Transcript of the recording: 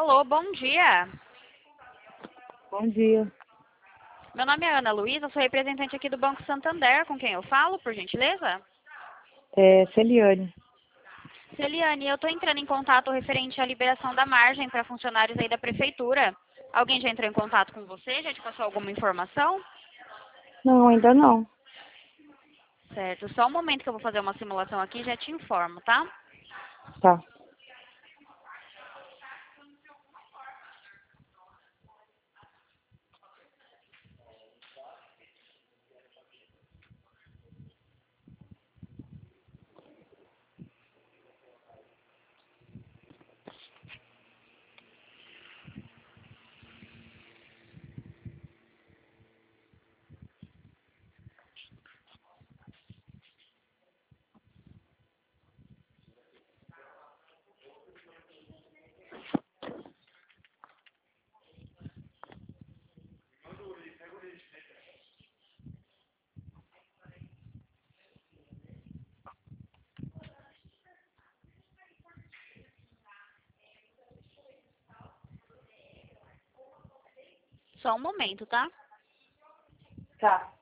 Alô, bom dia. Bom dia. Meu nome é Ana Luísa, sou representante aqui do Banco Santander. Com quem eu falo, por gentileza? É Celiane. Celiane, eu estou entrando em contato referente à liberação da margem para funcionários aí da prefeitura. Alguém já entrou em contato com você? Já te passou alguma informação? Não, ainda não. Certo, só um momento que eu vou fazer uma simulação aqui e já te informo, tá? Tá. Só um momento, tá? Tá.